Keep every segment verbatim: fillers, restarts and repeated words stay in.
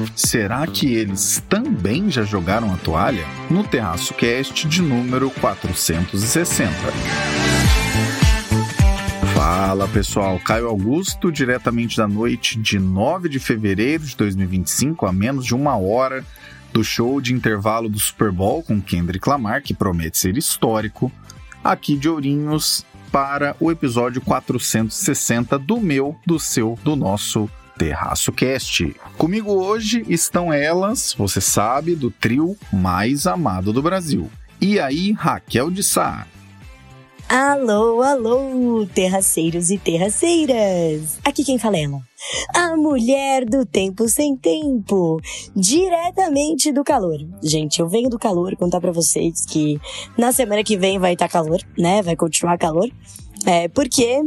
Será que eles também já jogaram a toalha? No Terraço Cast de número quatrocentos e sessenta. Fala pessoal, Caio Augusto, diretamente da noite de nove de fevereiro de dois mil e vinte e cinco, a menos de uma hora do show de intervalo do Super Bowl com Kendrick Lamar, que promete ser histórico, aqui de Ourinhos para o episódio quatrocentos e sessenta do meu, do seu, do nosso Terraço Cast. Comigo hoje estão elas, você sabe, do trio mais amado do Brasil. E aí, Raquel de Sá. Alô, alô, terraceiros e terraceiras! Aqui quem fala é ela, a mulher do tempo sem tempo, diretamente do calor. Gente, eu venho do calor contar pra vocês que na semana que vem vai estar calor, né? Vai continuar calor, é, porque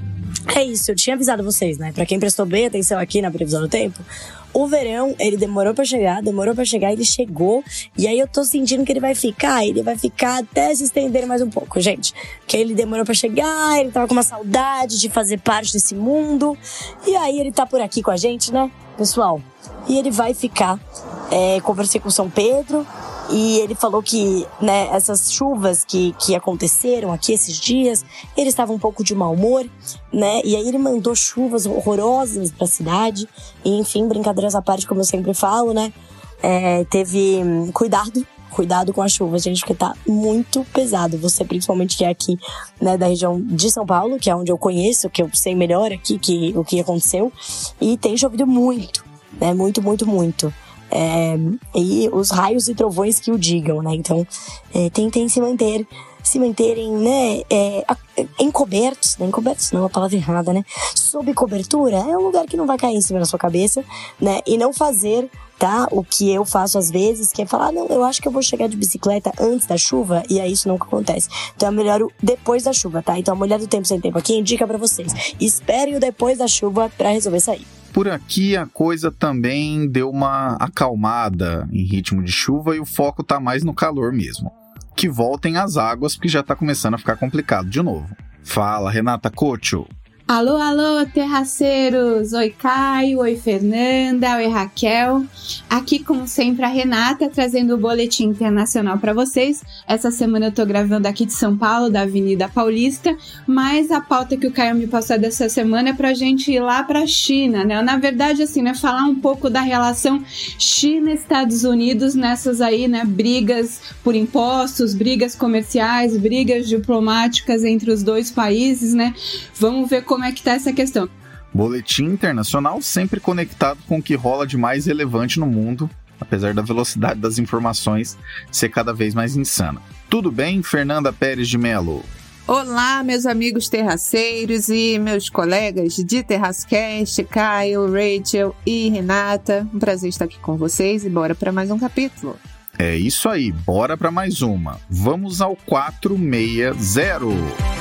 é isso, eu tinha avisado vocês, né? Pra quem prestou bem atenção aqui na previsão do tempo, o verão, ele demorou pra chegar, demorou pra chegar, ele chegou. E aí eu tô sentindo que ele vai ficar, ele vai ficar até se estender mais um pouco, gente. Que ele demorou pra chegar, ele tava com uma saudade de fazer parte desse mundo. E aí ele tá por aqui com a gente, né, pessoal? E ele vai ficar. É, conversei com o São Pedro e ele falou que, né, essas chuvas que, que aconteceram aqui esses dias, ele estava um pouco de mau humor, né? E aí ele mandou chuvas horrorosas pra cidade. E, enfim, brincadeiras à parte, como eu sempre falo, né? É, teve hum, cuidado, cuidado com a chuva, gente, porque tá muito pesado. Você, principalmente, que é aqui, né, da região de São Paulo, que é onde eu conheço, que eu sei melhor aqui que, o que aconteceu. E tem chovido muito, né? Muito, muito, muito. É, e os raios e trovões que o digam, né? Então, é, tentem se manter, se manterem, né? É, encobertos, né? Encobertos não é uma palavra errada, né? Sob cobertura é um lugar que não vai cair em cima da sua cabeça, né? E não fazer, tá? O que eu faço às vezes, que é falar, ah, não, eu acho que eu vou chegar de bicicleta antes da chuva, e aí isso nunca acontece. Então é melhor o depois da chuva, tá? Então a mulher do tempo sem tempo aqui indica pra vocês, esperem o depois da chuva pra resolver sair. Por aqui a coisa também deu uma acalmada em ritmo de chuva e o foco tá mais no calor mesmo. Que voltem as águas, porque já tá começando a ficar complicado de novo. Fala, Renata Cocho. Alô, alô, terraceiros! Oi, Caio, oi, Fernanda, oi, Raquel. Aqui, como sempre, a Renata, trazendo o boletim internacional para vocês. Essa semana eu tô gravando aqui de São Paulo, da Avenida Paulista, mas a pauta que o Caio me passou dessa semana é pra gente ir lá pra China, né? Na verdade, assim, né, falar um pouco da relação China-Estados Unidos nessas aí, né, brigas por impostos, brigas comerciais, brigas diplomáticas entre os dois países, né? Vamos ver como Como é que tá essa questão? Boletim internacional sempre conectado com o que rola de mais relevante no mundo, apesar da velocidade das informações ser cada vez mais insana. Tudo bem, Fernanda Pérez de Melo? Olá, meus amigos terraceiros e meus colegas de TerraçoCast, Caio, Rachel e Renata. Um prazer estar aqui com vocês e bora para mais um capítulo. É isso aí, bora para mais uma. Vamos ao quatrocentos e sessenta.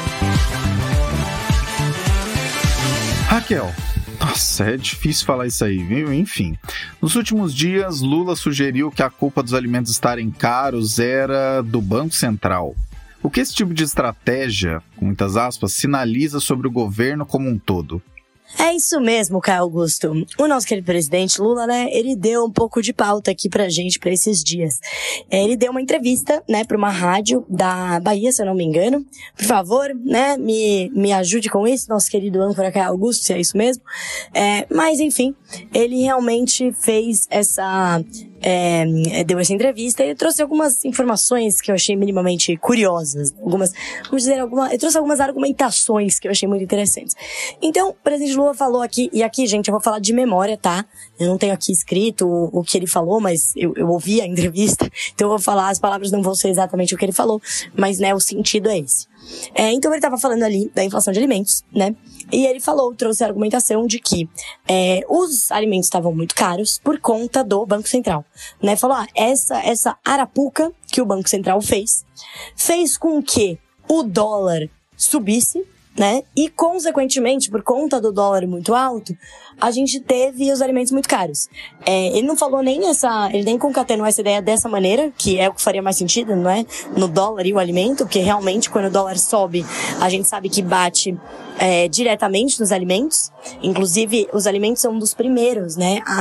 Raquel, nossa, é difícil falar isso aí, viu? Enfim, nos últimos dias, Lula sugeriu que a culpa dos alimentos estarem caros era do Banco Central. O que esse tipo de estratégia, com muitas aspas, sinaliza sobre o governo como um todo? É isso mesmo, Caio Augusto. O nosso querido presidente Lula, né, ele deu um pouco de pauta aqui pra gente pra esses dias. É, ele deu uma entrevista, né, pra uma rádio da Bahia, se eu não me engano. Por favor, né, me, me ajude com isso, nosso querido âncora Caio Augusto, se é isso mesmo. É, mas, enfim, ele realmente fez essa... É, deu essa entrevista e trouxe algumas informações que eu achei minimamente curiosas. Algumas, vamos dizer, alguma, eu trouxe algumas argumentações que eu achei muito interessantes. Então, o presidente Lula falou aqui, e aqui, gente, eu vou falar de memória, tá? Eu não tenho aqui escrito o, o que ele falou, mas eu, eu ouvi a entrevista, então eu vou falar, as palavras não vão ser exatamente o que ele falou, mas, né, o sentido é esse. É, então ele estava falando ali da inflação de alimentos, né? E ele falou, trouxe a argumentação de que é, os alimentos estavam muito caros por conta do Banco Central, né? Falou, ah, essa, essa arapuca que o Banco Central fez, fez com que o dólar subisse, né? E, consequentemente, por conta do dólar muito alto, a gente teve os alimentos muito caros. É, ele não falou nem essa... Ele nem concatenou essa ideia dessa maneira, que é o que faria mais sentido, não é? No dólar e o alimento, porque realmente, quando o dólar sobe, a gente sabe que bate é, diretamente nos alimentos. Inclusive, os alimentos são um dos primeiros, né? A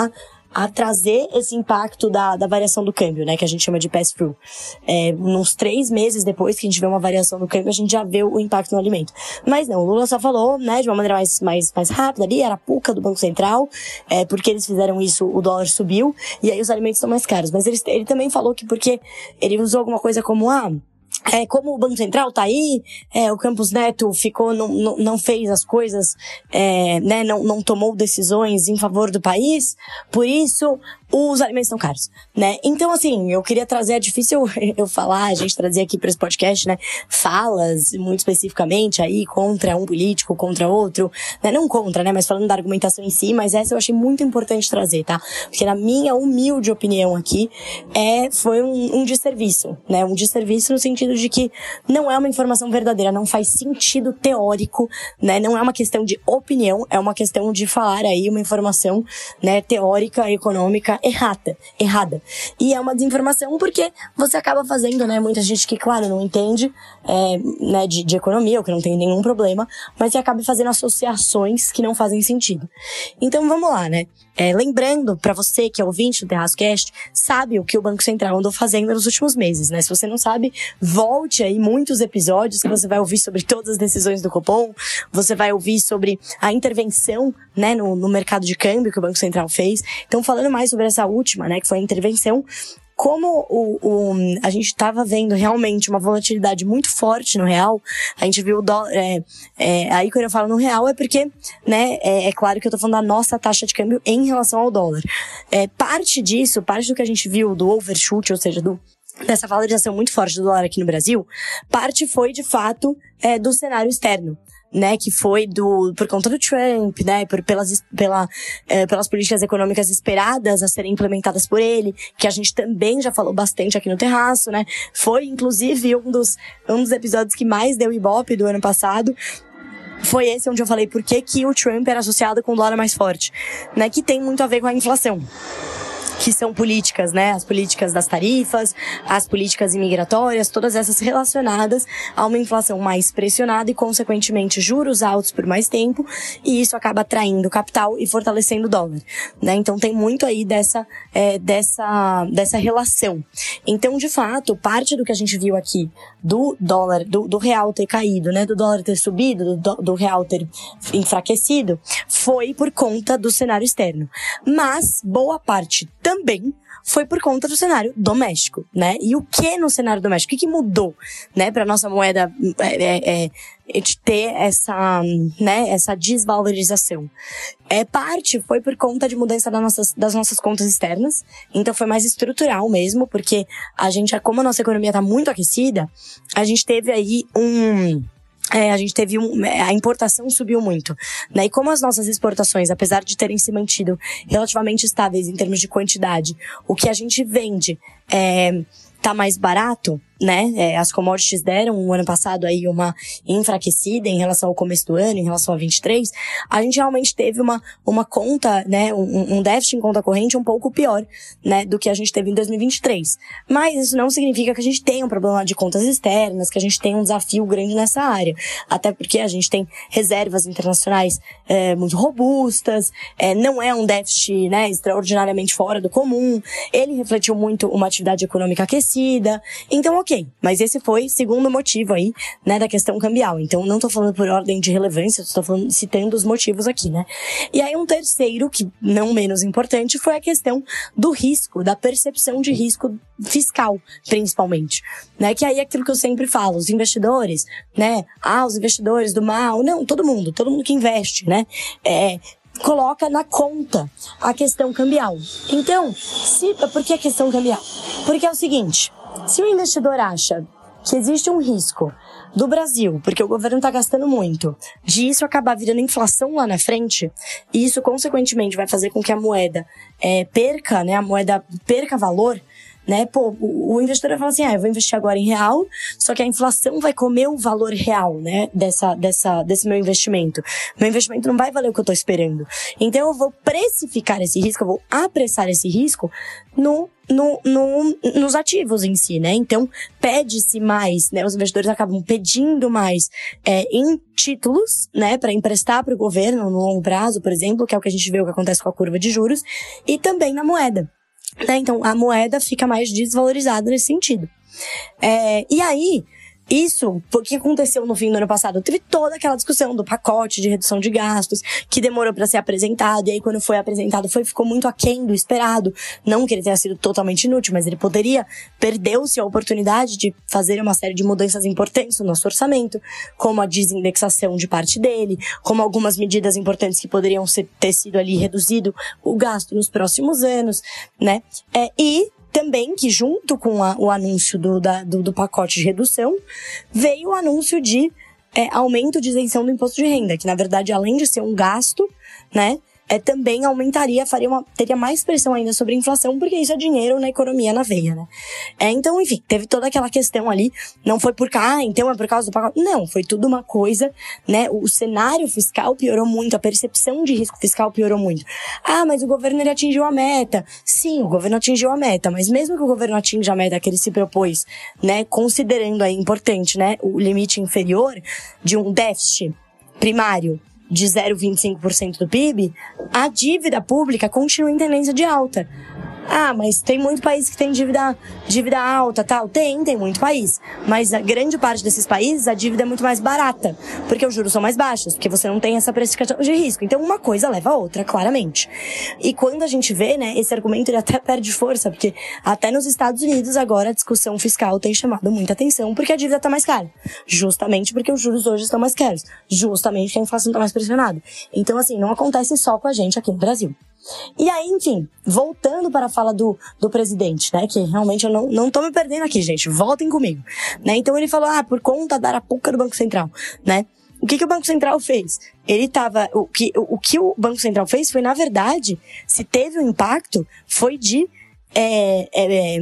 a trazer esse impacto da, da variação do câmbio, né, que a gente chama de pass-through. É, uns três meses depois que a gente vê uma variação do câmbio, a gente já vê o impacto no alimento. Mas não, o Lula só falou, né, de uma maneira mais, mais, mais rápida ali, era a puca do Banco Central, é, porque eles fizeram isso, o dólar subiu, e aí os alimentos estão mais caros. Mas ele, ele também falou que porque ele usou alguma coisa como, ah, É, como o Banco Central tá aí, é, o Campos Neto ficou, não, não, não fez as coisas, é, né, não, não tomou decisões em favor do país, por isso os alimentos estão caros, né? Então, assim, eu queria trazer, é difícil eu falar, a gente trazer aqui para esse podcast, né, falas, muito especificamente aí, contra um político, contra outro, né, não contra, né, mas falando da argumentação em si, mas essa eu achei muito importante trazer, tá? Porque na minha humilde opinião aqui, é, foi um, um desserviço, né, um desserviço no sentido de que não é uma informação verdadeira, não faz sentido teórico, né, não é uma questão de opinião, é uma questão de falar aí uma informação, né, teórica, econômica, errada, errada. E é uma desinformação porque você acaba fazendo, né, muita gente que, claro, não entende, é, né, de, de economia, ou que não tem nenhum problema, mas você acaba fazendo associações que não fazem sentido. Então, vamos lá, né? É, lembrando, pra você que é ouvinte do TerraScast, sabe o que o Banco Central andou fazendo nos últimos meses, né? Se você não sabe, volte aí muitos episódios que você vai ouvir sobre todas as decisões do Copom, você vai ouvir sobre a intervenção, né, no, no mercado de câmbio que o Banco Central fez. Então, falando mais sobre essa última, né, que foi a intervenção, como o, o, a gente estava vendo realmente uma volatilidade muito forte no real, a gente viu o dólar, é, é, aí quando eu falo no real é porque, né, é, é claro que eu tô falando da nossa taxa de câmbio em relação ao dólar. É, parte disso, parte do que a gente viu do overshoot, ou seja, do dessa valorização muito forte do dólar aqui no Brasil, parte foi, de fato, é, do cenário externo, né, que foi do, por conta do Trump, né, por, pelas, pela, é, pelas políticas econômicas esperadas a serem implementadas por ele, que a gente também já falou bastante aqui no Terraço, né, foi, inclusive, um dos, um dos episódios que mais deu ibope do ano passado, foi esse onde eu falei por que que o Trump era associado com o dólar mais forte, né, que tem muito a ver com a inflação, que são políticas, né, as políticas das tarifas, as políticas imigratórias, todas essas relacionadas a uma inflação mais pressionada e, consequentemente, juros altos por mais tempo, e isso acaba atraindo capital e fortalecendo o dólar, né, então tem muito aí dessa, é, dessa, dessa relação. Então, de fato, parte do que a gente viu aqui do dólar, do, do real ter caído, né, do dólar ter subido, do, do real ter enfraquecido, foi por conta do cenário externo, mas boa parte também foi por conta do cenário doméstico, né? E o que no cenário doméstico? O que, que mudou, né? Para nossa moeda é, é, é, de ter essa, né? Essa desvalorização. É, parte foi por conta de mudança das nossas, das nossas contas externas. Então foi mais estrutural mesmo, porque a gente, como a nossa economia está muito aquecida, a gente teve aí um... É, a gente teve um, a importação subiu muito, né? E como as nossas exportações, apesar de terem se mantido relativamente estáveis em termos de quantidade, o que a gente vende é, tá mais barato, né? É, as commodities deram o ano passado aí uma enfraquecida em relação ao começo do ano, em relação a vinte e três, a gente realmente teve uma, uma conta, né? Um, um déficit em conta corrente um pouco pior, né? Do que a gente teve em dois mil e vinte e três. Mas isso não significa que a gente tenha um problema de contas externas, que a gente tenha um desafio grande nessa área. Até porque a gente tem reservas internacionais é, muito robustas, é, não é um déficit, né? Extraordinariamente fora do comum. Ele refletiu muito uma atividade econômica aquecida. Então, ok, mas esse foi o segundo motivo aí, né, da questão cambial. Então, não tô falando por ordem de relevância, estou falando, citando os motivos aqui, né. E aí, um terceiro, que não menos importante, foi a questão do risco, da percepção de risco fiscal, principalmente, né, que aí é aquilo que eu sempre falo, os investidores, né, ah, os investidores do mal, não, todo mundo, todo mundo que investe, né, é... coloca na conta a questão cambial. Então, se, por que a questão cambial? Porque é o seguinte, se o investidor acha que existe um risco do Brasil, porque o governo está gastando muito, de isso acabar virando inflação lá na frente, e isso, consequentemente, vai fazer com que a moeda é, perca, né, a moeda perca valor, né? Pô, o, o investidor vai falar assim, ah, eu vou investir agora em real, só que a inflação vai comer o valor real, né? Dessa, dessa, desse meu investimento. Meu investimento não vai valer o que eu tô esperando. Então eu vou precificar esse risco, eu vou apressar esse risco no No, no, nos ativos em si, né? Então, pede-se mais, né? Os investidores acabam pedindo mais é, em títulos, né? Para emprestar para o governo no longo prazo, por exemplo, que é o que a gente vê o que acontece com a curva de juros, e também na moeda, né? Então, a moeda fica mais desvalorizada nesse sentido. É, e aí, isso, o que aconteceu no fim do ano passado? Teve toda aquela discussão do pacote de redução de gastos, que demorou para ser apresentado, e aí quando foi apresentado foi, ficou muito aquém do esperado. Não que ele tenha sido totalmente inútil, mas ele poderia, perdeu-se a oportunidade de fazer uma série de mudanças importantes no nosso orçamento, como a desindexação de parte dele, como algumas medidas importantes que poderiam ser, ter sido ali reduzido o gasto nos próximos anos, né? É, e também que junto com a, o anúncio do, da, do, do pacote de redução, veio o anúncio de é, aumento de isenção do imposto de renda, que na verdade, além de ser um gasto, né, é, também aumentaria, faria uma, teria mais pressão ainda sobre a inflação, porque isso é dinheiro na economia, na veia, né? É, então, enfim, teve toda aquela questão ali, não foi por cá, ah, então é por causa do pacote. Não, foi tudo uma coisa, né? O cenário fiscal piorou muito, a percepção de risco fiscal piorou muito. Ah, mas o governo ele atingiu a meta. Sim, o governo atingiu a meta, mas mesmo que o governo atinja a meta que ele se propôs, né, considerando aí importante, né, o limite inferior de um déficit primário de zero vírgula vinte e cinco por cento do P I B, a dívida pública continua em tendência de alta. Ah, mas tem muito país que tem dívida, dívida alta, tal. Tem, tem muito país. Mas a grande parte desses países, a dívida é muito mais barata. Porque os juros são mais baixos, porque você não tem essa precificação de risco. Então, uma coisa leva a outra, claramente. E quando a gente vê, né, esse argumento, ele até perde força, porque até nos Estados Unidos, agora, a discussão fiscal tem chamado muita atenção, porque a dívida tá mais cara. Justamente porque os juros hoje estão mais caros. Justamente porque a inflação tá mais pressionada. Então, assim, não acontece só com a gente aqui no Brasil. E aí, enfim, voltando para a fala do, do presidente, né, que realmente eu não, não tô me perdendo aqui, gente, voltem comigo, né, então ele falou, ah, por conta da arapuca do Banco Central, né, o que que o Banco Central fez? Ele tava, o que, o, o que o Banco Central fez foi, na verdade, se teve um impacto, foi de é, é,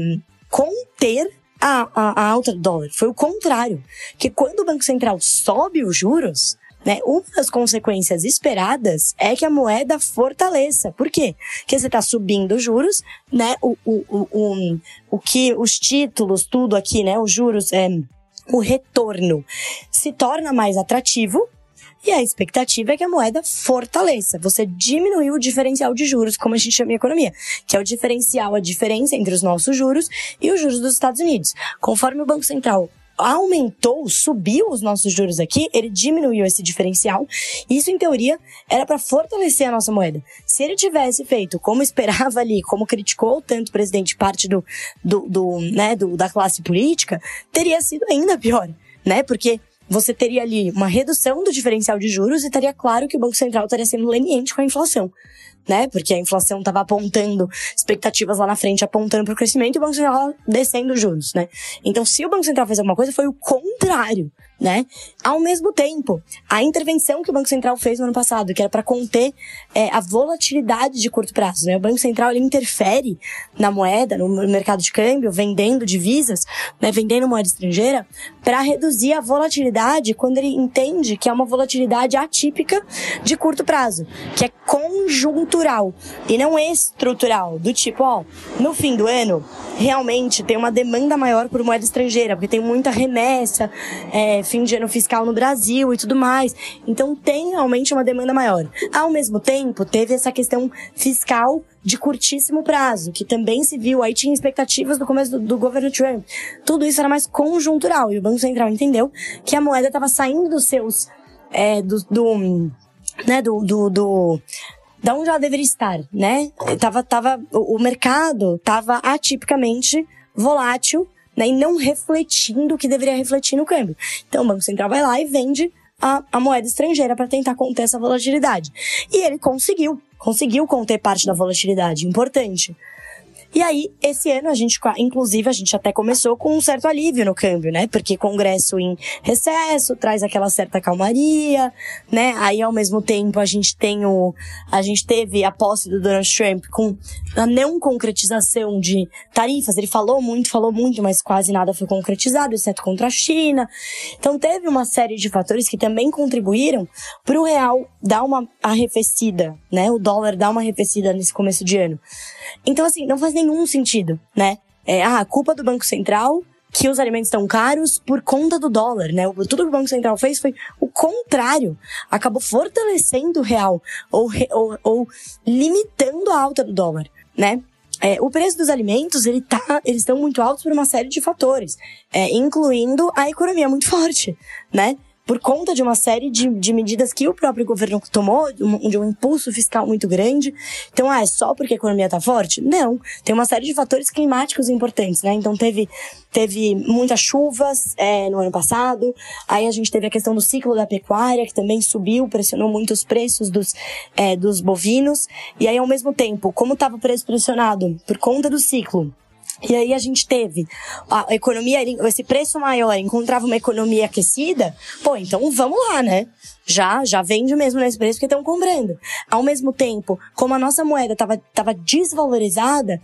conter a, a, a alta do dólar, foi o contrário, que quando o Banco Central sobe os juros, né, uma das consequências esperadas é que a moeda fortaleça. Por quê? Porque você está subindo os juros, né, o, o, o, o, o que os títulos, tudo aqui, né, os juros, é, o retorno se torna mais atrativo e a expectativa é que a moeda fortaleça. Você diminuiu o diferencial de juros, como a gente chama em economia, que é o diferencial, a diferença entre os nossos juros e os juros dos Estados Unidos. Conforme o Banco Central aumentou, subiu os nossos juros aqui, ele diminuiu esse diferencial. Isso, em teoria, era para fortalecer a nossa moeda. Se ele tivesse feito como esperava ali, como criticou tanto o presidente, parte do, do, do, né, do, da classe política, teria sido ainda pior, né? Porque você teria ali uma redução do diferencial de juros e estaria claro que o Banco Central estaria sendo leniente com a inflação, né? Porque a inflação estava apontando expectativas lá na frente, apontando para o crescimento, e o Banco Central descendo os juros, né? Então, se o Banco Central fez alguma coisa, foi o contrário, né? Ao mesmo tempo, a intervenção que o Banco Central fez no ano passado, que era para conter é, a volatilidade de curto prazo, né? O Banco Central, ele interfere na moeda, no mercado de câmbio, vendendo divisas, né? Vendendo moeda estrangeira, para reduzir a volatilidade quando ele entende que é uma volatilidade atípica de curto prazo, que é conjuntural e não estrutural, do tipo, ó, no fim do ano, realmente tem uma demanda maior por moeda estrangeira, porque tem muita remessa, é, fim de ano fiscal no Brasil e tudo mais, então tem realmente uma demanda maior. Ao mesmo tempo, teve essa questão fiscal de curtíssimo prazo, que também se viu, aí tinha expectativas do começo do, do governo Trump. Tudo isso era mais conjuntural, e o Banco Central entendeu que a moeda estava saindo dos seus, é, do, do, né, do, do, do da onde ela deveria estar, né? Tava, tava, o, o mercado estava atipicamente volátil, né, e não refletindo o que deveria refletir no câmbio. Então o Banco Central vai lá e vende a, a moeda estrangeira para tentar conter essa volatilidade. E ele conseguiu, conseguiu conter parte da volatilidade, importante. E aí, esse ano, a gente, inclusive, a gente até começou com um certo alívio no câmbio, né? Porque Congresso em recesso traz aquela certa calmaria, né? Aí, ao mesmo tempo, a gente tem o, a gente teve a posse do Donald Trump com a não concretização de tarifas. Ele falou muito, falou muito, mas quase nada foi concretizado, exceto contra a China. Então, teve uma série de fatores que também contribuíram para o real dar uma arrefecida, né? O dólar dar uma arrefecida nesse começo de ano. Então, assim, não faz nenhum sentido, né? É, ah, a culpa do Banco Central que os alimentos estão caros por conta do dólar, né? Tudo que o Banco Central fez foi o contrário. Acabou fortalecendo o real ou, ou, ou limitando a alta do dólar, né? É, o preço dos alimentos, ele tá, eles estão muito altos por uma série de fatores, é, incluindo a economia muito forte, né? Por conta de uma série de, de medidas que o próprio governo tomou, de um, de um impulso fiscal muito grande. Então, ah, é só porque a economia tá forte? Não. Tem uma série de fatores climáticos importantes, né? Então, teve, teve muitas chuvas é, no ano passado. Aí, a gente teve a questão do ciclo da pecuária, que também subiu, pressionou muito os preços dos, é, dos bovinos. E aí, ao mesmo tempo, como estava o preço pressionado por conta do ciclo, e aí a gente teve a economia, esse preço maior, encontrava uma economia aquecida, pô, então vamos lá, né? Já, já vende mesmo nesse preço porque estão comprando. Ao mesmo tempo, como a nossa moeda estava tava desvalorizada,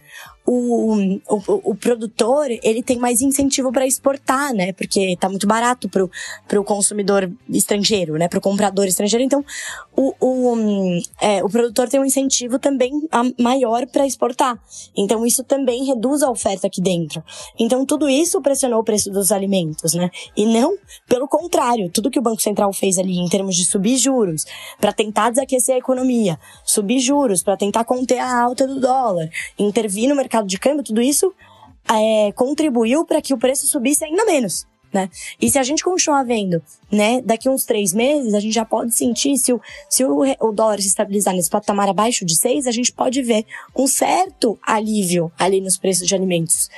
o, o, o produtor, ele tem mais incentivo para exportar, né? Porque tá muito barato pro, pro consumidor estrangeiro, né? Pro comprador estrangeiro. Então, o, o, é, o produtor tem um incentivo também maior para exportar. Então, isso também reduz a oferta aqui dentro. Então, tudo isso pressionou o preço dos alimentos, né? E não, pelo contrário, tudo que o Banco Central fez ali em termos de subir juros para tentar desaquecer a economia, subir juros para tentar conter a alta do dólar, intervir no mercado de câmbio, tudo isso é, contribuiu para que o preço subisse ainda menos, né? E se a gente continuar vendo, né, daqui uns três meses, a gente já pode sentir, se o, se o, o dólar se estabilizar nesse patamar abaixo de seis, a gente pode ver um certo alívio ali nos preços de alimentos.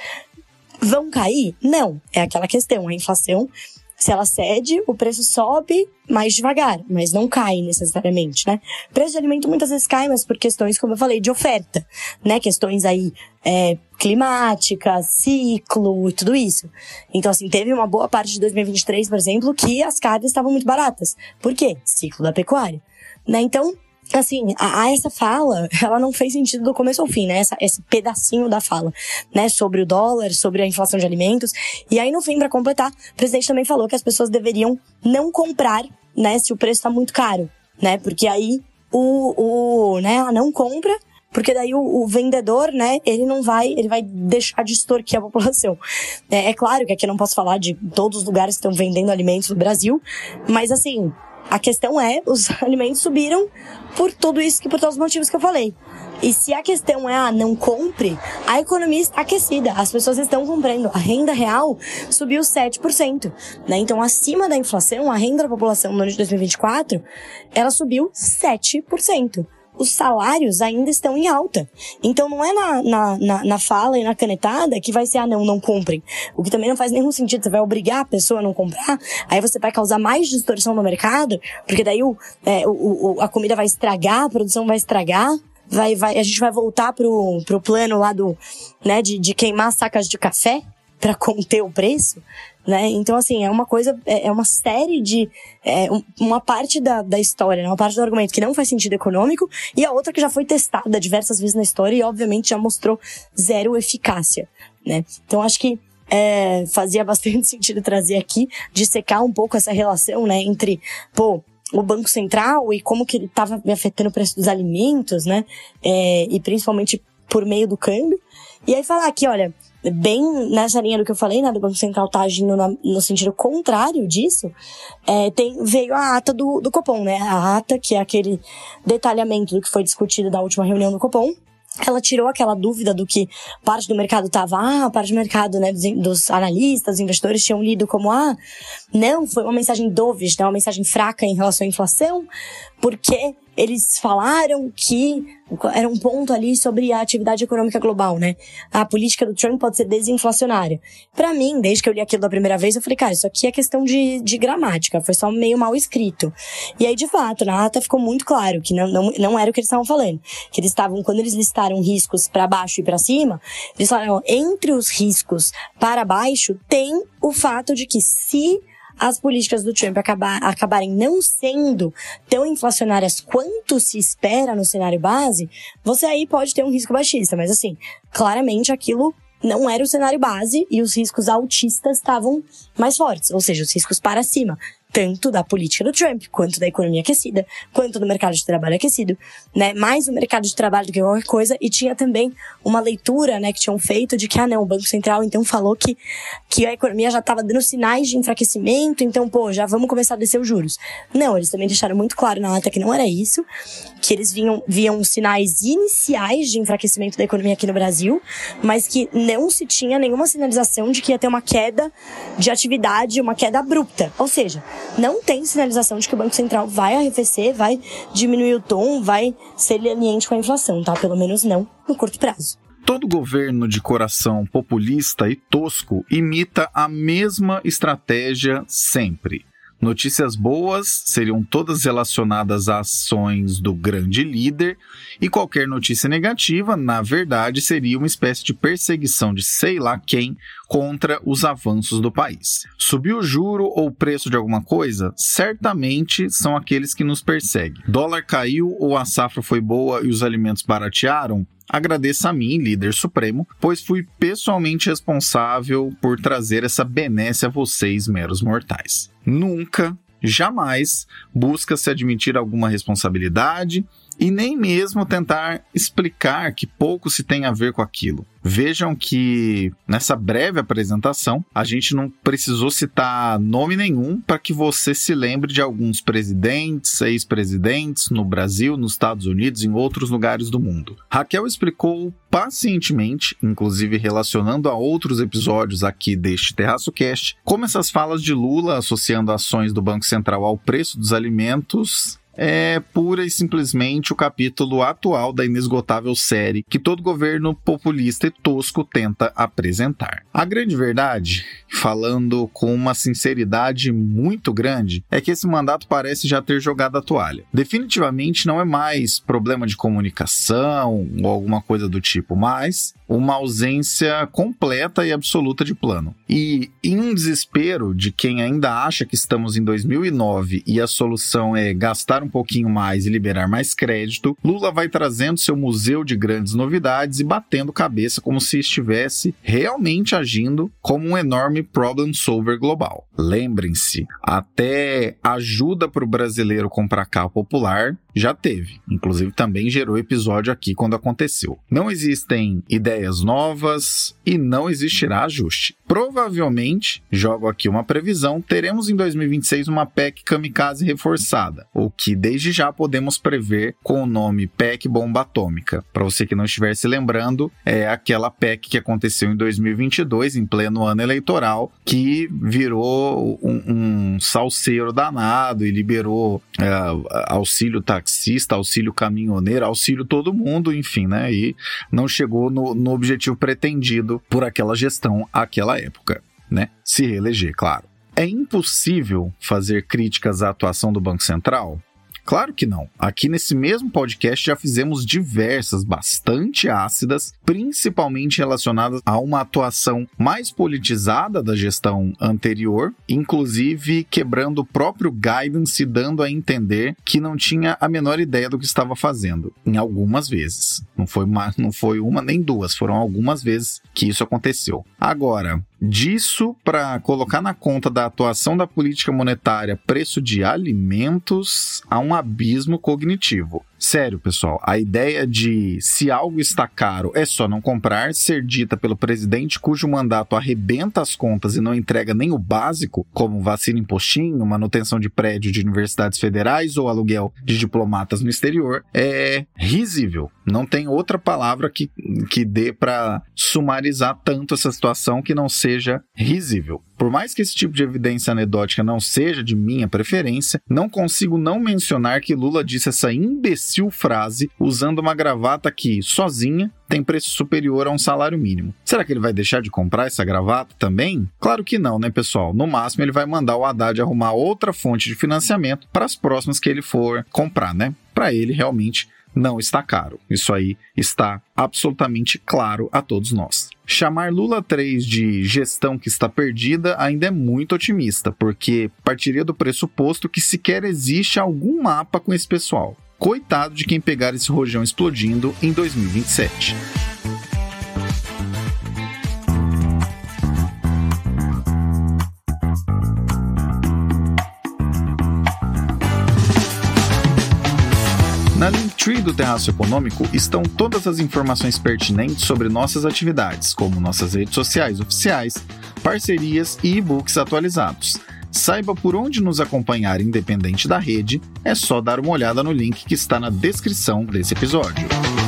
Vão cair? Não. É aquela questão, a inflação, se ela cede, o preço sobe mais devagar, mas não cai necessariamente, né? O preço de alimento muitas vezes cai, mas por questões, como eu falei, de oferta, né? Questões aí é, climáticas, ciclo e tudo isso. Então, assim, teve uma boa parte de dois mil e vinte e três, por exemplo, que as carnes estavam muito baratas. Por quê? Ciclo da pecuária, né? Então, assim, a, a essa fala, ela não fez sentido do começo ao fim, né? Essa, esse pedacinho da fala, né? Sobre o dólar, sobre a inflação de alimentos. E aí, no fim, pra completar, o presidente também falou que as pessoas deveriam não comprar, né? Se o preço tá muito caro, né? Porque aí, o, o né? Ela não compra, porque daí o, o vendedor, né? Ele não vai, ele vai deixar de extorquir a população. É, é claro que aqui eu não posso falar de todos os lugares que estão vendendo alimentos no Brasil, mas assim, a questão é, os alimentos subiram por tudo isso, por todos os motivos que eu falei. E se a questão é, ah, não compre, a economia está aquecida, as pessoas estão comprando. A renda real subiu sete por cento, né? Então, acima da inflação, a renda da população no ano de dois mil e vinte e quatro, ela subiu sete por cento. Os salários ainda estão em alta. Então, não é na, na, na, na fala e na canetada que vai ser, ah, não, não comprem. O que também não faz nenhum sentido. Você vai obrigar a pessoa a não comprar, aí você vai causar mais distorção no mercado, porque daí o, é, o, o, a comida vai estragar, a produção vai estragar, vai, vai, a gente vai voltar pro, pro plano lá do, né, de, de queimar sacas de café para conter o preço, né? Então, assim, é uma coisa, é uma série de, é uma parte da, da história, né? Uma parte do argumento que não faz sentido econômico e a outra que já foi testada diversas vezes na história e, obviamente, já mostrou zero eficácia, né? Então, acho que é, fazia bastante sentido trazer aqui, dissecar um pouco essa relação, né? Entre, pô, o Banco Central e como que ele estava afetando o preço dos alimentos, né? É, e principalmente por meio do câmbio. E aí falar aqui, olha, bem nessa linha do que eu falei, né, do Banco Central tá agindo na, no sentido contrário disso, é, tem, veio a ata do, do Copom, né, a ata que é aquele detalhamento do que foi discutido na última reunião do Copom. Ela tirou aquela dúvida do que parte do mercado tava, ah, parte do mercado, né, dos, dos analistas, dos investidores tinham lido como, ah, não, foi uma mensagem dovish, né, uma mensagem fraca em relação à inflação, porque eles falaram que era um ponto ali sobre a atividade econômica global, né? A política do Trump pode ser desinflacionária. Pra mim, desde que eu li aquilo da primeira vez, eu falei, cara, isso aqui é questão de, de gramática, foi só meio mal escrito. E aí, de fato, na ata ficou muito claro que não, não, não era o que eles estavam falando. Que eles estavam, quando eles listaram riscos pra baixo e pra cima, eles falaram, ó, entre os riscos para baixo, tem o fato de que se as políticas do Trump acabar, acabarem não sendo tão inflacionárias quanto se espera no cenário base, você aí pode ter um risco baixista. Mas assim, claramente aquilo não era o cenário base e os riscos altistas estavam mais fortes, ou seja, os riscos para cima. Tanto da política do Trump, quanto da economia aquecida, quanto do mercado de trabalho aquecido, né? Mais o mercado de trabalho do que qualquer coisa. E tinha também uma leitura, né, que tinham feito de que, ah, não, o Banco Central então falou que, que a economia já estava dando sinais de enfraquecimento, então, pô, já vamos começar a descer os juros. Não, eles também deixaram muito claro na ata que não era isso, que eles vinham, viam sinais iniciais de enfraquecimento da economia aqui no Brasil, mas que não se tinha nenhuma sinalização de que ia ter uma queda de atividade, uma queda abrupta. Ou seja, não tem sinalização de que o Banco Central vai arrefecer, vai diminuir o tom, vai ser leniente com a inflação, tá? Pelo menos não no curto prazo. Todo governo de coração populista e tosco imita a mesma estratégia sempre. Notícias boas seriam todas relacionadas a ações do grande líder e qualquer notícia negativa, na verdade, seria uma espécie de perseguição de sei lá quem contra os avanços do país. Subiu o juro ou o preço de alguma coisa? Certamente são aqueles que nos perseguem. Dólar caiu ou a safra foi boa e os alimentos baratearam? Agradeça a mim, líder supremo, pois fui pessoalmente responsável por trazer essa benesse a vocês, meros mortais. Nunca, jamais, busca se admitir alguma responsabilidade e nem mesmo tentar explicar que pouco se tem a ver com aquilo. Vejam que nessa breve apresentação a gente não precisou citar nome nenhum para que você se lembre de alguns presidentes, ex-presidentes no Brasil, nos Estados Unidos e em outros lugares do mundo. Raquel explicou pacientemente, inclusive relacionando a outros episódios aqui deste TerraçoCast, como essas falas de Lula associando ações do Banco Central ao preço dos alimentos é pura e simplesmente o capítulo atual da inesgotável série que todo governo populista e tosco tenta apresentar. A grande verdade, falando com uma sinceridade muito grande, é que esse mandato parece já ter jogado a toalha. Definitivamente não é mais problema de comunicação ou alguma coisa do tipo, mas uma ausência completa e absoluta de plano. E em um desespero de quem ainda acha que estamos em dois mil e nove e a solução é gastar um pouquinho mais e liberar mais crédito, Lula vai trazendo seu museu de grandes novidades e batendo cabeça como se estivesse realmente agindo como um enorme problem solver global. Lembrem-se, até ajuda para o brasileiro comprar carro popular já teve. Inclusive também gerou episódio aqui quando aconteceu. Não existem ideias novas e não existirá ajuste. Provavelmente, jogo aqui uma previsão, teremos em dois mil e vinte e seis uma P E C kamikaze reforçada, o que desde já podemos prever com o nome P E C Bomba Atômica. Para você que não estiver se lembrando, é aquela P E C que aconteceu em dois mil e vinte e dois, em pleno ano eleitoral, que virou um, um salseiro danado e liberou é, auxílio taxista, auxílio caminhoneiro, auxílio todo mundo, enfim, né? E não chegou no, no objetivo pretendido por aquela gestão, aquela época, né? Se reeleger, claro. É impossível fazer críticas à atuação do Banco Central? Claro que não. Aqui nesse mesmo podcast já fizemos diversas, bastante ácidas, principalmente relacionadas a uma atuação mais politizada da gestão anterior, inclusive quebrando o próprio guidance e dando a entender que não tinha a menor ideia do que estava fazendo, em algumas vezes. Não foi uma, não foi uma nem duas, foram algumas vezes que isso aconteceu. Agora, disso para colocar na conta da atuação da política monetária preço de alimentos, há um abismo cognitivo. Sério, pessoal, a ideia de se algo está caro é só não comprar, ser dita pelo presidente cujo mandato arrebenta as contas e não entrega nem o básico, como vacina em postinho, manutenção de prédio de universidades federais ou aluguel de diplomatas no exterior, é risível. Não tem outra palavra que, que dê para sumarizar tanto essa situação que não seja risível. Por mais que esse tipo de evidência anedótica não seja de minha preferência, não consigo não mencionar que Lula disse essa imbecil frase usando uma gravata que, sozinha, tem preço superior a um salário mínimo. Será que ele vai deixar de comprar essa gravata também? Claro que não, né, pessoal? No máximo, ele vai mandar o Haddad arrumar outra fonte de financiamento para as próximas que ele for comprar, né? Para ele, realmente, não está caro. Isso aí está absolutamente claro a todos nós. Chamar Lula três de gestão que está perdida ainda é muito otimista, porque partiria do pressuposto que sequer existe algum mapa com esse pessoal. Coitado de quem pegar esse rojão explodindo em dois mil e vinte e sete. Na Linktree do Terraço Econômico estão todas as informações pertinentes sobre nossas atividades, como nossas redes sociais oficiais, parcerias e e-books atualizados. Saiba por onde nos acompanhar independente da rede, é só dar uma olhada no link que está na descrição desse episódio.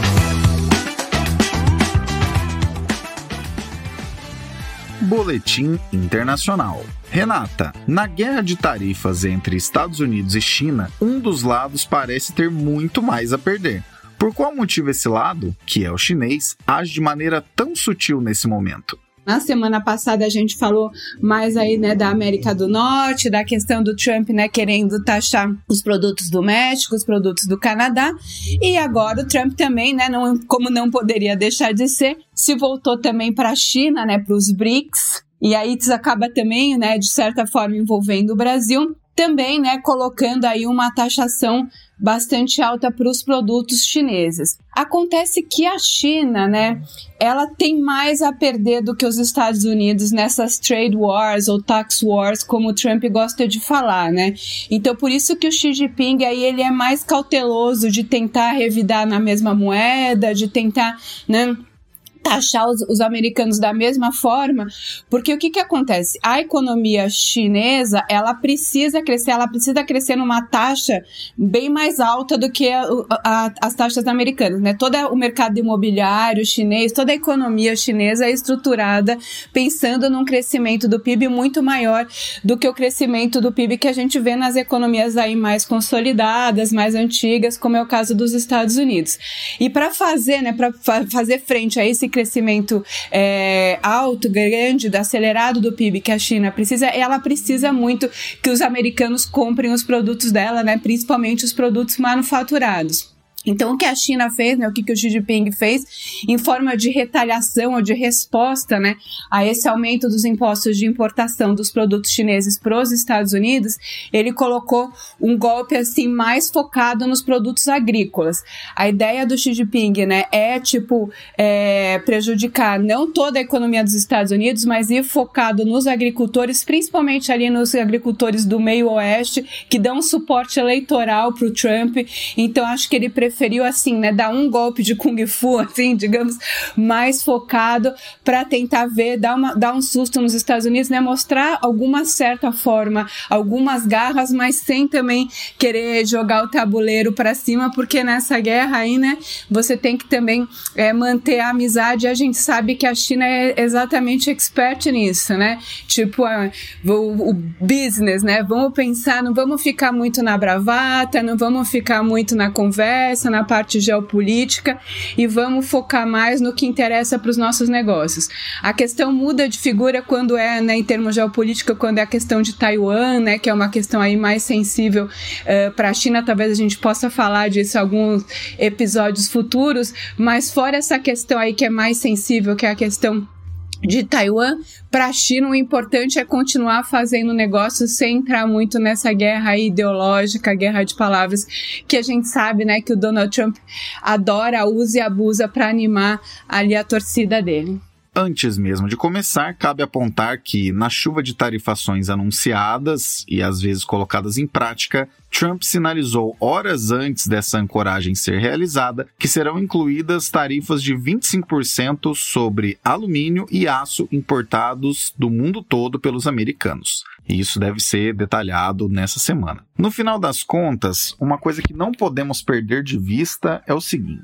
Boletim Internacional. Renata, na guerra de tarifas entre Estados Unidos e China, um dos lados parece ter muito mais a perder. Por qual motivo esse lado, que é o chinês, age de maneira tão sutil nesse momento? Na semana passada a gente falou mais aí, né, da América do Norte, da questão do Trump, né, querendo taxar os produtos do México, os produtos do Canadá, e agora o Trump também, né, não, como não poderia deixar de ser, se voltou também para a China, né, para os BRICS, e aí isso acaba também, né, de certa forma envolvendo o Brasil, também, né, colocando aí uma taxação bastante alta para os produtos chineses. Acontece que a China, né, ela tem mais a perder do que os Estados Unidos nessas trade wars ou tax wars, como o Trump gosta de falar, né? Então, por isso que o Xi Jinping aí ele é mais cauteloso de tentar revidar na mesma moeda, de tentar, né, taxar os, os americanos da mesma forma, porque o que que acontece? A economia chinesa, ela precisa crescer, ela precisa crescer numa taxa bem mais alta do que a, a, as taxas americanas, né? Todo o mercado imobiliário chinês, toda a economia chinesa é estruturada pensando num crescimento do P I B muito maior do que o crescimento do P I B que a gente vê nas economias aí mais consolidadas, mais antigas, como é o caso dos Estados Unidos. E para fazer, né, para fa- fazer frente a esse crescimento é, alto, grande, acelerado do P I B que a China precisa, ela precisa muito que os americanos comprem os produtos dela, né, principalmente os produtos manufaturados. Então, o que a China fez, né, o que, que o Xi Jinping fez, em forma de retaliação ou de resposta, né, a esse aumento dos impostos de importação dos produtos chineses para os Estados Unidos, ele colocou um golpe assim mais focado nos produtos agrícolas. A ideia do Xi Jinping, né, é tipo é, prejudicar não toda a economia dos Estados Unidos, mas ir focado nos agricultores, principalmente ali nos agricultores do meio oeste, que dão suporte eleitoral para o Trump. Então, acho que ele preferiu preferiu, assim, né, dar um golpe de Kung Fu, assim, digamos, mais focado para tentar ver, dar, uma, dar um susto nos Estados Unidos, né, mostrar alguma certa forma, algumas garras, mas sem também querer jogar o tabuleiro para cima, porque nessa guerra aí, né, você tem que também é, manter a amizade, e a gente sabe que a China é exatamente expert nisso, né, tipo, a, o, o business, né, vamos pensar, não vamos ficar muito na bravata, não vamos ficar muito na conversa, na parte geopolítica, e vamos focar mais no que interessa para os nossos negócios. A questão muda de figura quando é, né, em termos geopolítica, quando é a questão de Taiwan, né, que é uma questão aí mais sensível uh, para a China. Talvez a gente possa falar disso em alguns episódios futuros, mas fora essa questão aí que é mais sensível, que é a questão de Taiwan, para a China o importante é continuar fazendo negócio sem entrar muito nessa guerra ideológica, guerra de palavras, que a gente sabe, né, que o Donald Trump adora, usa e abusa para animar ali a torcida dele. Antes mesmo de começar, cabe apontar que, na chuva de tarifações anunciadas e às vezes colocadas em prática, Trump sinalizou horas antes dessa ancoragem ser realizada que serão incluídas tarifas de vinte e cinco por cento sobre alumínio e aço importados do mundo todo pelos americanos. E isso deve ser detalhado nessa semana. No final das contas, uma coisa que não podemos perder de vista é o seguinte: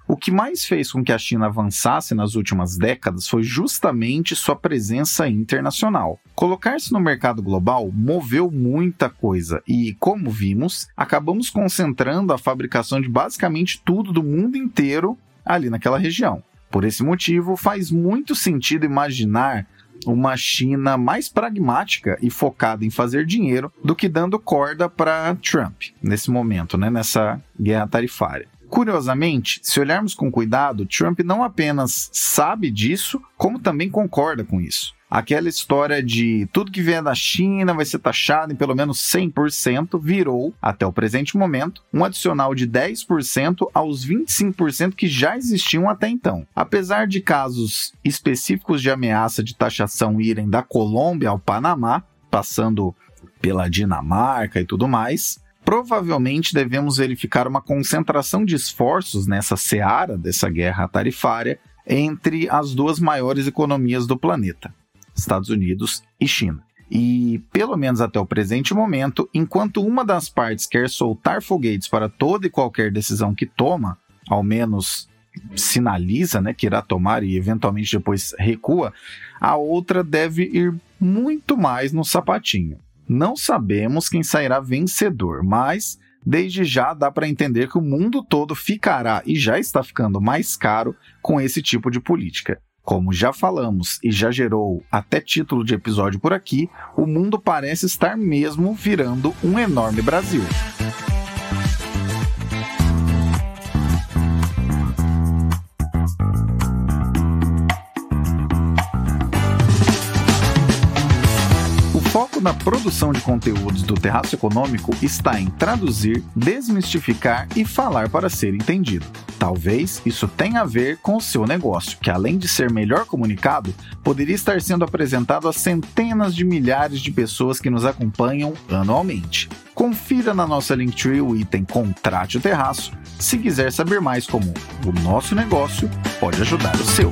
O que mais fez com que a China avançasse nas últimas décadas foi justamente sua presença internacional. Colocar-se no mercado global moveu muita coisa e, como vimos, acabamos concentrando a fabricação de basicamente tudo do mundo inteiro ali naquela região. Por esse motivo, faz muito sentido imaginar uma China mais pragmática e focada em fazer dinheiro do que dando corda para Trump nesse momento, né, nessa guerra tarifária. Curiosamente, se olharmos com cuidado, Trump não apenas sabe disso, como também concorda com isso. Aquela história de tudo que vier da China vai ser taxado em pelo menos cem por cento virou, até o presente momento, um adicional de dez por cento aos vinte e cinco por cento que já existiam até então. Apesar de casos específicos de ameaça de taxação irem da Colômbia ao Panamá, passando pela Dinamarca e tudo mais, provavelmente devemos verificar uma concentração de esforços nessa seara dessa guerra tarifária entre as duas maiores economias do planeta, Estados Unidos e China. E, pelo menos até o presente momento, enquanto uma das partes quer soltar foguetes para toda e qualquer decisão que toma, ao menos sinaliza, né, que irá tomar e eventualmente depois recua, a outra deve ir muito mais no sapatinho. Não sabemos quem sairá vencedor, mas desde já dá para entender que o mundo todo ficará e já está ficando mais caro com esse tipo de política. Como já falamos e já gerou até título de episódio por aqui, o mundo parece estar mesmo virando um enorme Brasil. O foco na produção de conteúdos do Terraço Econômico está em traduzir, desmistificar e falar para ser entendido. Talvez isso tenha a ver com o seu negócio, que além de ser melhor comunicado, poderia estar sendo apresentado a centenas de milhares de pessoas que nos acompanham anualmente. Confira na nossa Linktree o item Contrate o Terraço, se quiser saber mais como o nosso negócio pode ajudar o seu.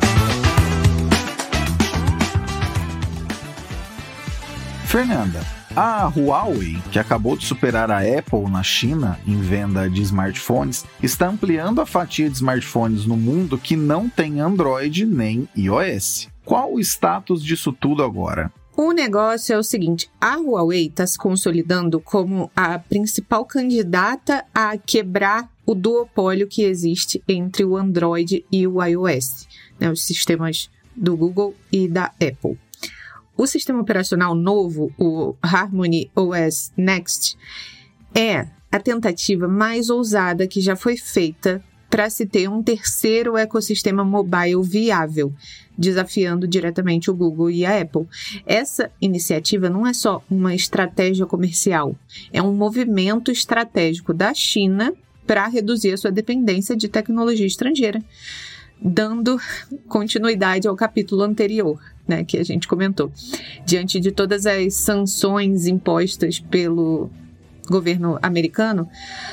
Fernanda, a Huawei, que acabou de superar a Apple na China em venda de smartphones, está ampliando a fatia de smartphones no mundo que não tem Android nem iOS. Qual o status disso tudo agora? O negócio é o seguinte, a Huawei está se consolidando como a principal candidata a quebrar o duopólio que existe entre o Android e o iOS, né, os sistemas do Google e da Apple. O sistema operacional novo, o Harmony O S Next, é a tentativa mais ousada que já foi feita para se ter um terceiro ecossistema mobile viável, desafiando diretamente o Google e a Apple. Essa iniciativa não é só uma estratégia comercial, é um movimento estratégico da China para reduzir a sua dependência de tecnologia estrangeira, dando continuidade ao capítulo anterior, né, que a gente comentou. Diante de todas as sanções impostas pelo governo americano,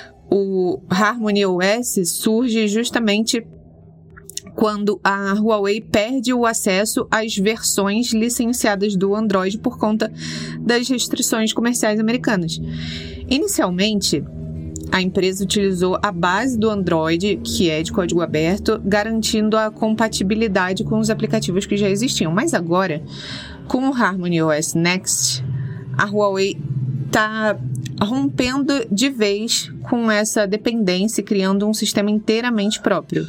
o Harmony O S surge justamente quando a Huawei perde o acesso às versões licenciadas do Android por conta das restrições comerciais americanas. Inicialmente, a empresa utilizou a base do Android, que é de código aberto, garantindo a compatibilidade com os aplicativos que já existiam. Mas agora, com o Harmony O S Next, a Huawei está rompendo de vez com essa dependência e criando um sistema inteiramente próprio.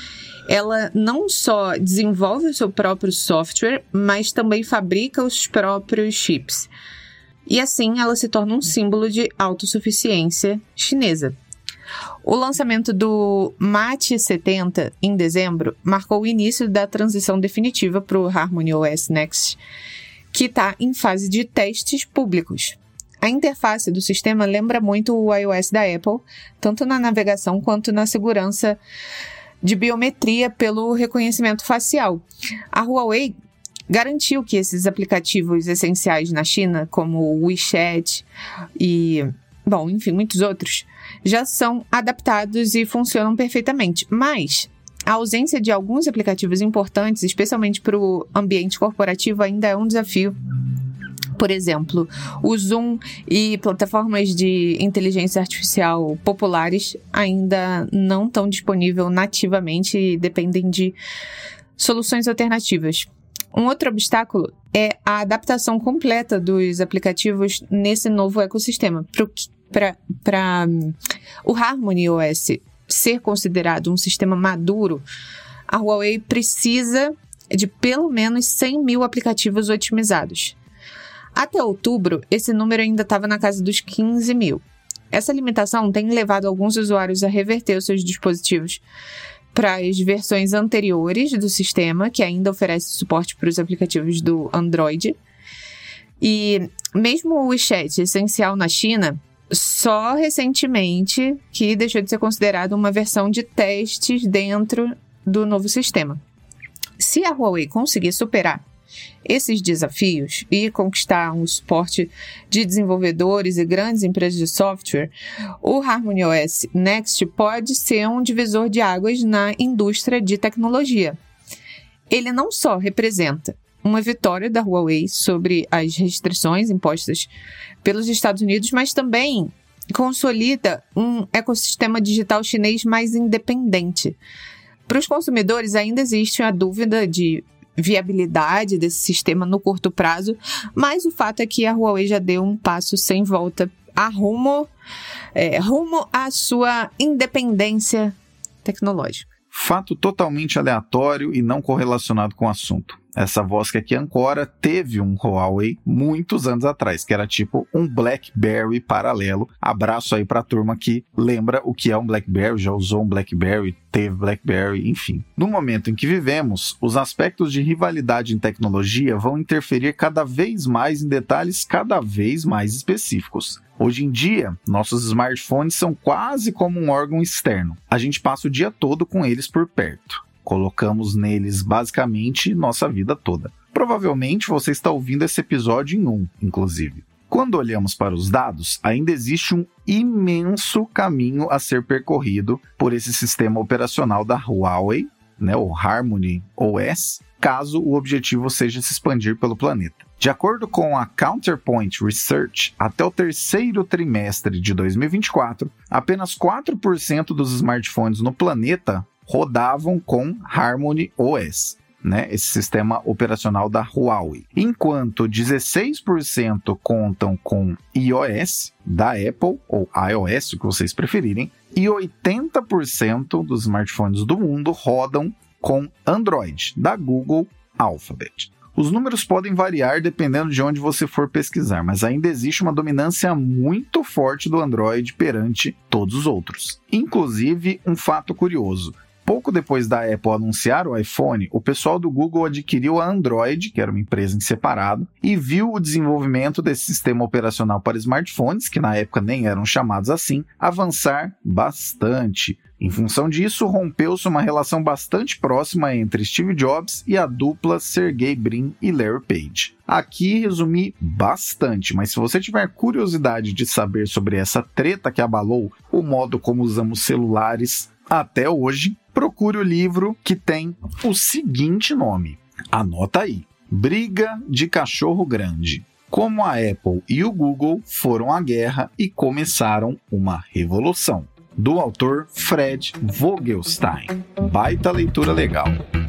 Ela não só desenvolve o seu próprio software, mas também fabrica os próprios chips. E assim ela se torna um símbolo de autossuficiência chinesa. O lançamento do Mate setenta em dezembro marcou o início da transição definitiva para o Harmony O S Next, que está em fase de testes públicos. A interface do sistema lembra muito o iOS da Apple, tanto na navegação quanto na segurança de biometria pelo reconhecimento facial. A Huawei garantiu que esses aplicativos essenciais na China, como o WeChat e, bom, enfim, muitos outros, já são adaptados e funcionam perfeitamente. Mas a ausência de alguns aplicativos importantes, especialmente para o ambiente corporativo, ainda é um desafio Por exemplo, o Zoom e plataformas de inteligência artificial populares ainda não estão disponíveis nativamente e dependem de soluções alternativas. Um outro obstáculo é a adaptação completa dos aplicativos nesse novo ecossistema. Para o Harmony O S ser considerado um sistema maduro, a Huawei precisa de pelo menos cem mil aplicativos otimizados. Até outubro, esse número ainda estava na casa dos quinze mil. Essa limitação tem levado alguns usuários a reverter os seus dispositivos para as versões anteriores do sistema, que ainda oferece suporte para os aplicativos do Android. E mesmo o WeChat, essencial na China, só recentemente que deixou de ser considerado uma versão de testes dentro do novo sistema. Se a Huawei conseguir superar esses desafios e conquistar um suporte de desenvolvedores e grandes empresas de software, o Harmony O S Next pode ser um divisor de águas na indústria de tecnologia. Ele não só representa uma vitória da Huawei sobre as restrições impostas pelos Estados Unidos, mas também consolida um ecossistema digital chinês mais independente. Para os consumidores ainda existe a dúvida de viabilidade desse sistema no curto prazo, mas o fato é que a Huawei já deu um passo sem volta a rumo, é, rumo à sua independência tecnológica. Fato totalmente aleatório e não correlacionado com o assunto. Essa voz que aqui ancora teve um Huawei muitos anos atrás, que era tipo um BlackBerry paralelo. Abraço aí pra turma que lembra o que é um BlackBerry, já usou um BlackBerry, teve BlackBerry, enfim. No momento em que vivemos, os aspectos de rivalidade em tecnologia vão interferir cada vez mais em detalhes cada vez mais específicos. Hoje em dia, nossos smartphones são quase como um órgão externo. A gente passa o dia todo com eles por perto. Colocamos neles basicamente nossa vida toda. Provavelmente você está ouvindo esse episódio em um, inclusive. Quando olhamos para os dados, ainda existe um imenso caminho a ser percorrido por esse sistema operacional da Huawei, né, o Harmony O S, caso o objetivo seja se expandir pelo planeta. De acordo com a Counterpoint Research, até o terceiro trimestre de dois mil e vinte e quatro, apenas quatro por cento dos smartphones no planeta rodavam com Harmony O S, né, esse sistema operacional da Huawei, enquanto dezesseis por cento contam com iOS da Apple, ou iOS, o que vocês preferirem, e oitenta por cento dos smartphones do mundo rodam com Android, da Google Alphabet. Os números podem variar dependendo de onde você for pesquisar, mas ainda existe uma dominância muito forte do Android perante todos os outros. Inclusive, um fato curioso. Pouco depois da Apple anunciar o iPhone, o pessoal do Google adquiriu a Android, que era uma empresa em separado, e viu o desenvolvimento desse sistema operacional para smartphones, que na época nem eram chamados assim, avançar bastante. Em função disso, rompeu-se uma relação bastante próxima entre Steve Jobs e a dupla Sergey Brin e Larry Page. Aqui resumi bastante, mas se você tiver curiosidade de saber sobre essa treta que abalou o modo como usamos celulares até hoje, procure o livro que tem o seguinte nome. Anota aí. Briga de Cachorro Grande. Como a Apple e o Google foram à guerra e começaram uma revolução. Do autor Fred Vogelstein. Baita leitura legal.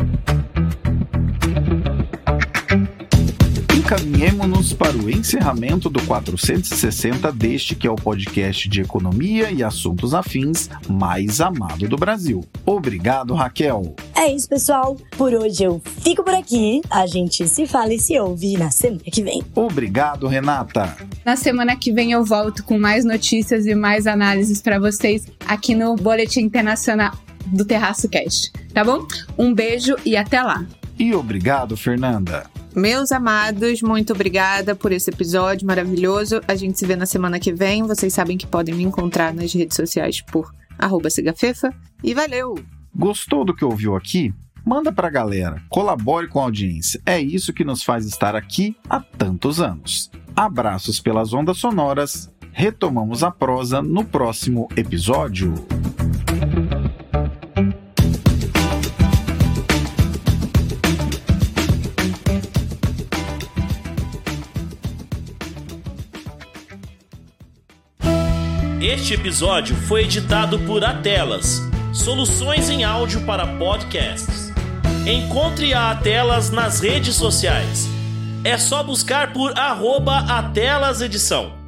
Encaminhemo-nos para o encerramento do quatrocentos e sessenta deste que é o podcast de economia e assuntos afins mais amado do Brasil. Obrigado, Raquel. É isso, pessoal. Por hoje eu fico por aqui. A gente se fala e se ouve na semana que vem. Obrigado, Renata. Na semana que vem eu volto com mais notícias e mais análises para vocês aqui no Boletim Internacional do Terraço Cast. Tá bom? Um beijo e até lá. E obrigado, Fernanda. Meus amados, muito obrigada por esse episódio maravilhoso. A gente se vê na semana que vem. Vocês sabem que podem me encontrar nas redes sociais por arroba Sigafefa. E valeu! Gostou do que ouviu aqui? Manda pra galera, colabore com a audiência. É isso que nos faz estar aqui há tantos anos. Abraços pelas ondas sonoras. Retomamos a prosa no próximo episódio. Este episódio foi editado por Atelas, soluções em áudio para podcasts. Encontre a Atelas nas redes sociais. É só buscar por arroba Atelas Edição.